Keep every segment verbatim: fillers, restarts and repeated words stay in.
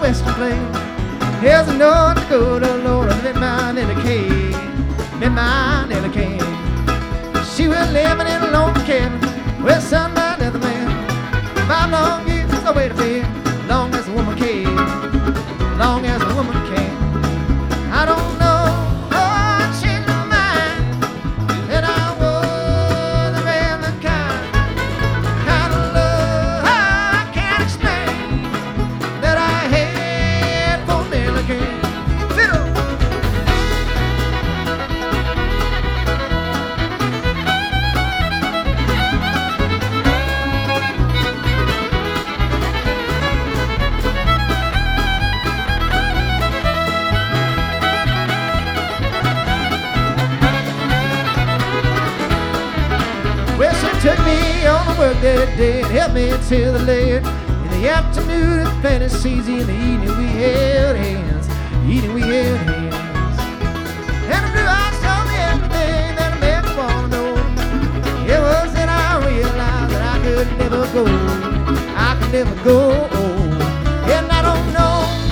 western plains. Here's a North Dakota Lord, met my Nellie Kay, met my Nellie Kay. She was living in a lonely cabin with sunlight and the man. Five long years I waited for him, long as a woman can, long as a woman can. I don't know. Took me on the work that day and helped me till the late. In the afternoon it planted seeds, in the evening we held hands, evening we held hands. And the blue eyes told me everything that I meant to want to know. It was then I realized that I could never go, I could never go. And I don't know.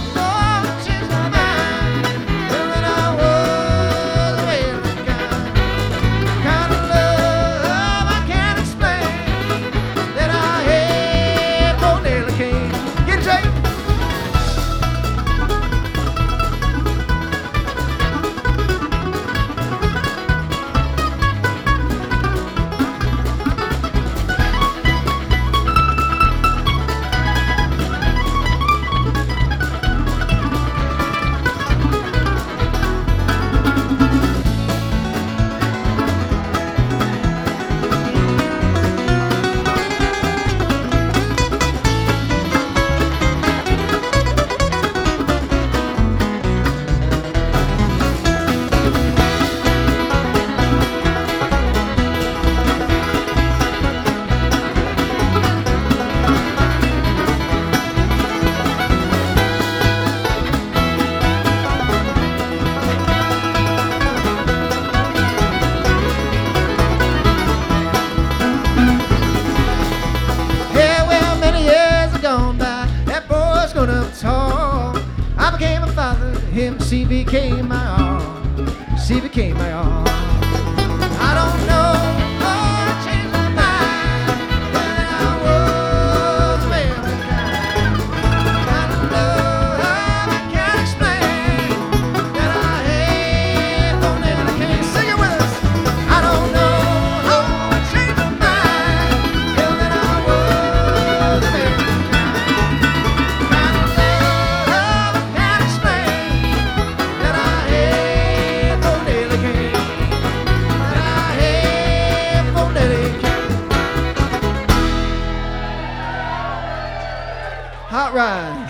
I became a father to him, she became my arm, she became my arm. I don't know, oh, I changed my mind, and I was very kind. I don't know how I can explain that I hate for Nellie Kay. Sing it with us. I don't know how I changed my mind, and that I was very kind. Hot ride.